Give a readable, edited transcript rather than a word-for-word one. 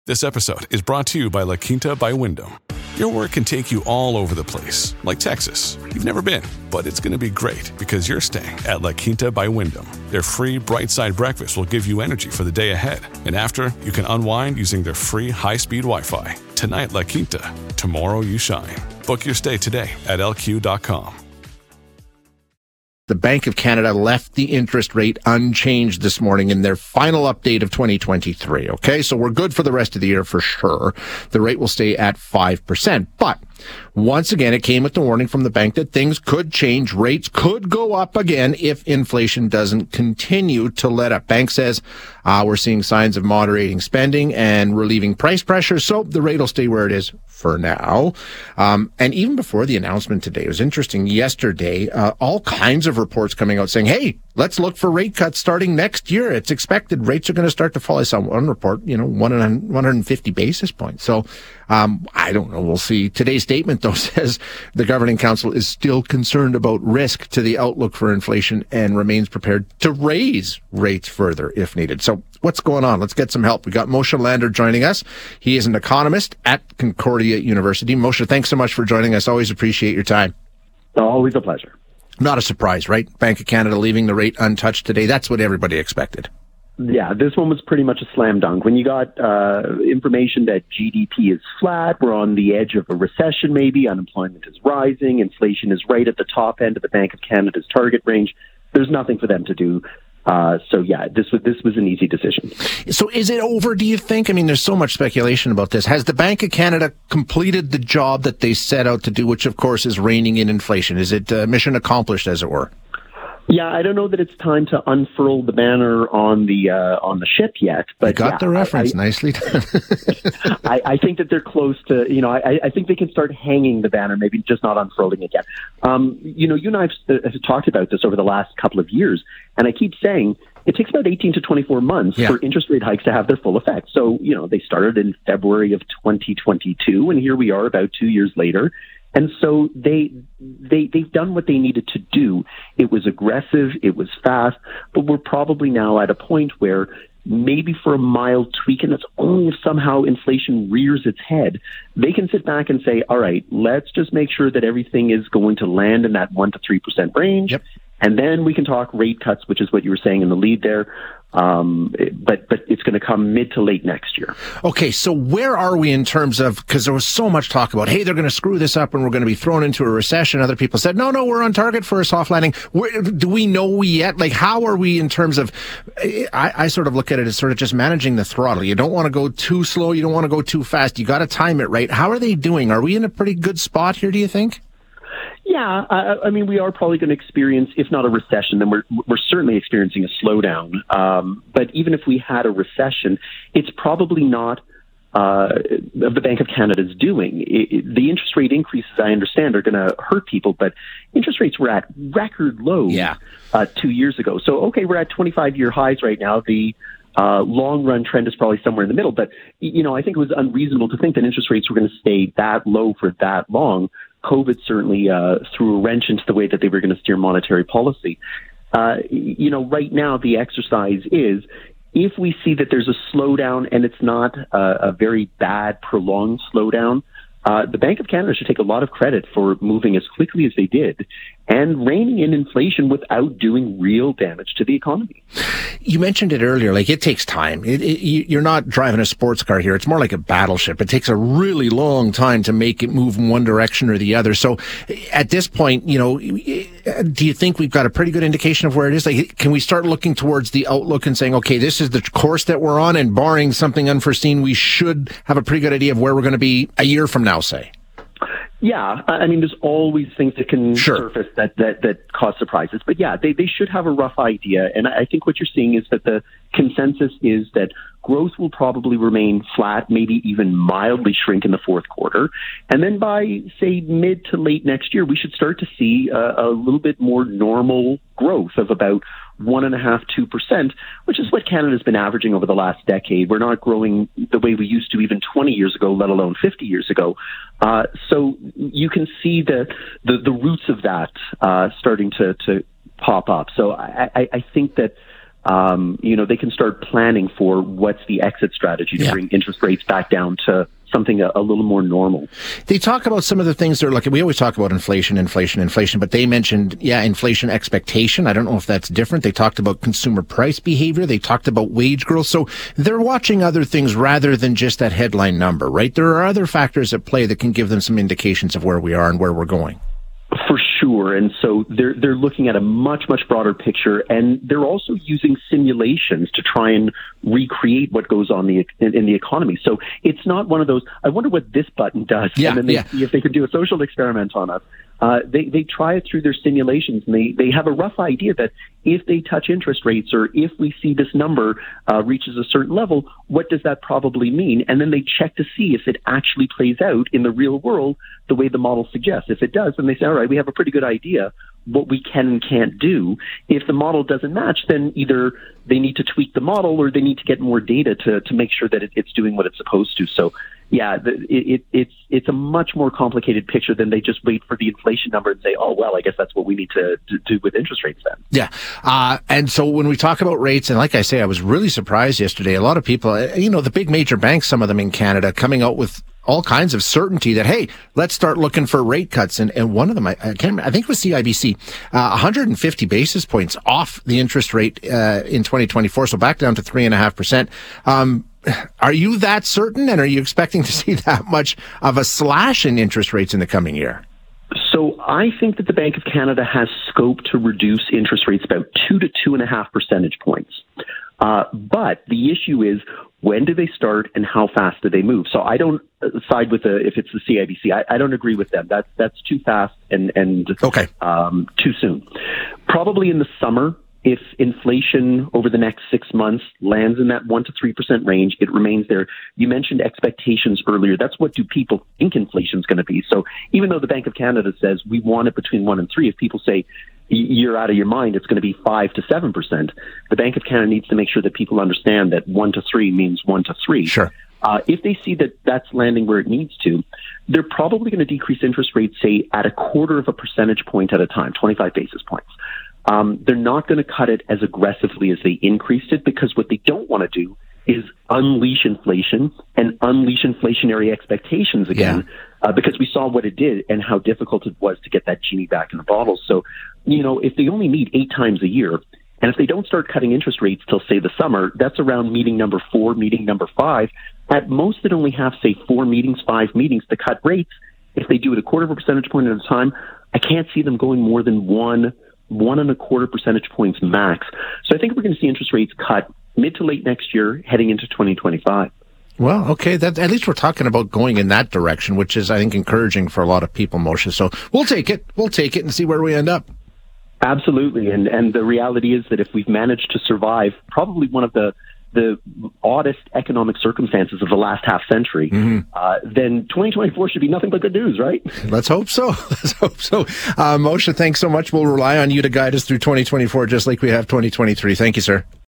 This episode is brought to you by La Quinta by Wyndham. Your work can take you all over the place, like Texas. You've never been, but it's going to be great because you're staying at La Quinta by Wyndham. Their free Bright Side breakfast will give you energy for the day ahead. And after, you can unwind using their free high-speed Wi-Fi. Tonight, La Quinta. Tomorrow, you shine. Book your stay today at lq.com. The Bank of Canada left the interest rate unchanged this morning in their final update of 2023. Okay, so we're good for the rest of the year for sure. The rate will stay at 5%. But once again, it came with the warning from the bank that things could change. Rates could go up again if inflation doesn't continue to let up. Bank says we're seeing signs of moderating spending and relieving price pressure, so the rate will stay where it is for now. And even before the announcement today, it was interesting. Yesterday, all kinds of reports coming out saying, hey, let's look for rate cuts starting next year. It's expected rates are going to start to fall. I saw one report, 150 basis points. So I don't know. We'll see. Today's statement, though, says the Governing Council is still concerned about risk to the outlook for inflation and remains prepared to raise rates further if needed. So what's going on? Let's get some help. We got Moshe Lander joining us. He is an economist at Concordia University. Moshe, thanks so much for joining us. Always appreciate your time. Always a pleasure. Not a surprise, right? Bank of Canada leaving the rate untouched today. That's what everybody expected. Yeah, this one was pretty much a slam dunk. When you got information that GDP is flat, we're on the edge of a recession maybe, unemployment is rising, inflation is right at the top end of the Bank of Canada's target range, there's nothing for them to do. This was an easy decision. So is it over, do you think? I mean, there's so much speculation about this. Has the Bank of Canada completed the job that they set out to do, which, of course, is reining in inflation? Is it mission accomplished, as it were? Yeah, I don't know that it's time to unfurl the banner on the ship yet. But you got the reference. Nicely done. I think that they're close to, I think they can start hanging the banner, maybe just not unfurling it yet. You and I have talked about this over the last couple of years, and I keep saying it takes about 18 to 24 months for interest rate hikes to have their full effect. So, they started in February of 2022, and here we are about 2 years later. And so they've done what they needed to do. It was aggressive, it was fast, but we're probably now at a point where maybe for a mild tweak, and that's only if somehow inflation rears its head, they can sit back and say, all right, let's just make sure that everything is going to land in that 1% to 3% range. Yep. And then we can talk rate cuts, which is what you were saying in the lead there. But it's going to come mid to late next year. Okay, so where are we in terms of, because there was so much talk about, hey, they're going to screw this up and we're going to be thrown into a recession. Other people said, no, we're on target for a soft landing. Do we know yet? Like, how are we in terms of, I sort of look at it as sort of just managing the throttle. You don't want to go too slow. You don't want to go too fast. You got to time it right. How are they doing? Are we in a pretty good spot here, do you think? Yeah, I mean, we are probably going to experience, if not a recession, then we're certainly experiencing a slowdown. But even if we had a recession, it's probably not the Bank of Canada's doing. The interest rate increases, I understand, are going to hurt people, but interest rates were at record lows 2 years ago. So, okay, we're at 25-year highs right now. The long-run trend is probably somewhere in the middle. But, I think it was unreasonable to think that interest rates were going to stay that low for that long. COVID certainly threw a wrench into the way that they were going to steer monetary policy. Right now the exercise is, if we see that there's a slowdown and it's not a very bad, prolonged slowdown, the Bank of Canada should take a lot of credit for moving as quickly as they did and reining in inflation without doing real damage to the economy. You mentioned it earlier, like it takes time. You're not driving a sports car here. It's more like a battleship. It takes a really long time to make it move in one direction or the other. So at this point, do you think we've got a pretty good indication of where it is? Like, can we start looking towards the outlook and saying, okay, this is the course that we're on, and barring something unforeseen, we should have a pretty good idea of where we're going to be a year from now, say? Yeah, I mean, there's always things that can surface that cause surprises. But yeah, they should have a rough idea. And I think what you're seeing is that the consensus is that growth will probably remain flat, maybe even mildly shrink in the fourth quarter. And then by, say, mid to late next year, we should start to see a little bit more normal growth of about 1.5%, 2%, which is what Canada's been averaging over the last decade. We're not growing the way we used to even 20 years ago, let alone 50 years ago. So you can see the roots of that starting to pop up. So I think that they can start planning for what's the exit strategy to bring interest rates back down to something a little more normal. They talk about some of the things they're looking. We always talk about inflation, but they mentioned, inflation expectation. I don't know if that's different. They talked about consumer price behavior. They talked about wage growth. So they're watching other things rather than just that headline number, right? There are other factors at play that can give them some indications of where we are and where we're going. For sure. And so they're looking at a much, much broader picture, and they're also using simulations to try and recreate what goes on in the economy. So it's not one of those, I wonder what this button does, and then they see if they can do a social experiment on us. They try it through their simulations, and they have a rough idea that if they touch interest rates, or if we see this number reaches a certain level, what does that probably mean? And then they check to see if it actually plays out in the real world the way the model suggests. If it does, then they say, all right, we have a pretty good idea what we can and can't do. If the model doesn't match, then either they need to tweak the model or they need to get more data to make sure that it's doing what it's supposed to. So it's a much more complicated picture than they just wait for the inflation number and say, oh, well, I guess that's what we need to do with interest rates then. Yeah. And so when we talk about rates, and like I say, I was really surprised yesterday. A lot of people, the big major banks, some of them in Canada, coming out with all kinds of certainty that, hey, let's start looking for rate cuts. And one of them, I can't remember, I think it was CIBC, 150 basis points off the interest rate in 2024, so back down to 3.5%. Are you that certain, and are you expecting to see that much of a slash in interest rates in the coming year? So I think that the Bank of Canada has scope to reduce interest rates about 2 to 2.5 percentage points. But the issue is, when do they start and how fast do they move? So I don't side with if it's the CIBC. I don't agree with them. That's too fast and too soon. Probably in the summer, if inflation over the next 6 months lands in that 1 to 3% range, it remains there. You mentioned expectations earlier. That's what do people think inflation is going to be. So even though the Bank of Canada says we want it between 1 and 3, if people say you're out of your mind, it's going to be 5 to 7%, the Bank of Canada needs to make sure that people understand that 1 to 3 means 1 to 3. Sure. If they see that that's landing where it needs to, they're probably going to decrease interest rates, say, at 0.25 percentage point at a time, 25 basis points. They're not going to cut it as aggressively as they increased it, because what they don't want to do is unleash inflation and unleash inflationary expectations again, because we saw what it did and how difficult it was to get that genie back in the bottle. So, if they only meet 8 times a year, and if they don't start cutting interest rates till, say, the summer, that's around meeting number 4, meeting number 5. At most, they'd only have, say, 4 meetings, 5 meetings to cut rates. If they do it 0.25 percentage point at a time, I can't see them going more than 1.25 percentage points max. So I think we're going to see interest rates cut mid to late next year, heading into 2025. Well, okay, at least we're talking about going in that direction, which is, I think, encouraging for a lot of people, Moshe. So we'll take it and see where we end up. Absolutely. And the reality is that if we've managed to survive probably one of the oddest economic circumstances of the last half century, then 2024 should be nothing but good news, right? Let's hope so. Moshe, thanks so much. We'll rely on you to guide us through 2024 just like we have 2023. Thank you, sir.